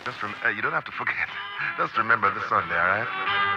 You don't have to forget. Just remember the Sunday, all right?